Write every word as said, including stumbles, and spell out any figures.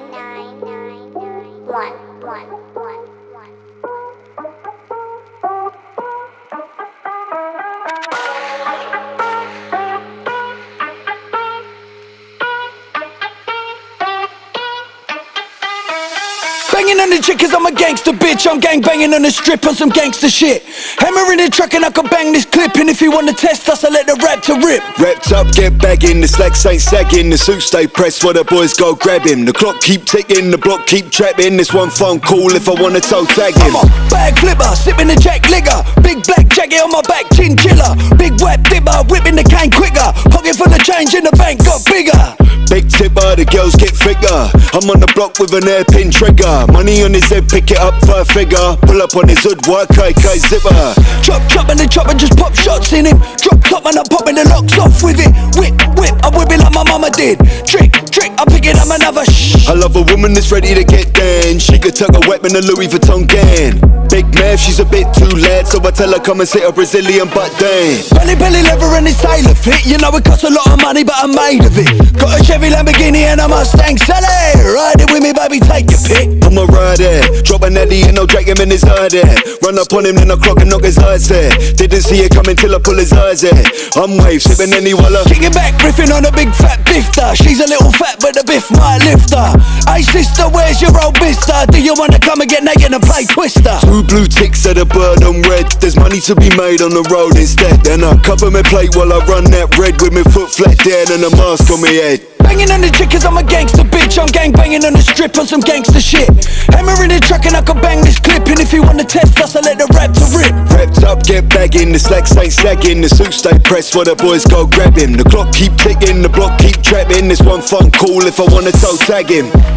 nine, nine, nine, one, one, one, one. Banging on the chick cause I'm a gangster bitch. I'm gang banging on the strip on some gangster shit. Hammer in the truck and I can bang this clip. And if you wanna test us, I let the rap to rip. Wrapped up, get bagging, the slacks ain't sagging. The suit stay pressed while the boys go grab him. The clock keep ticking, the block keep trapping. This one phone call if I wanna toe tag him. I'm a bag flipper, sipping the jack liquor. Big black jacket on my back, chinchilla. Big wet dipper, whipping the cane quicker. Pocket full of change in the bank got bigger. Big tipper, the girls get thicker. I'm on the block with an hairpin trigger. Money on his head, pick it up for a figure. Pull up on his hood, work, K K zipper. Chop, chop, and the chopper just pop shots in him. Drop top and I'm popping the locks off with it. Whip, whip, I whip it like my mama did. Trick, trick, I pick it up another shh. I love a woman that's ready to get down. She could tuck a weapon, a Louis Vuitton gang. Big Mav, she's a bit too loud, so I tell her come and sit a Brazilian butt down. Belly, belly leather and it's tailor fit. You know it costs a lot of money, but I'm made of it. Got a Chevy Lamborghini and a Mustang Sally. Ride it with me, baby, take your pick. I'm a rider, drop an Eddie and I'll drag him in his eye there. Run up on him, then I clock and knock his eyes there. Didn't see it coming till I pull his eyes there. I'm wave, sipping any walla. Kicking back, riffing on a big fat bifter. She's a little fat, but the biff might lift her. Hey sister, where's your old mister? Do you wanna come and get naked and play Twister? Two blue ticks at a bird on red. There's money to be made on the road instead. Then I cover my plate while I run that red with my foot flat down and a mask on my head. Banging on the chick cause I'm a gangster bitch. I'm gang banging on the strip on some gangster shit. Hammer in the truck and I can bang this clip. And if you wanna test us, I let the rap to rip. Wrapped up, get bagging, the slacks ain't sagging. The suit stay pressed while the boys go grab him. The clock keep ticking, the block keep trapping. This one phone call if I wanna toe tag him.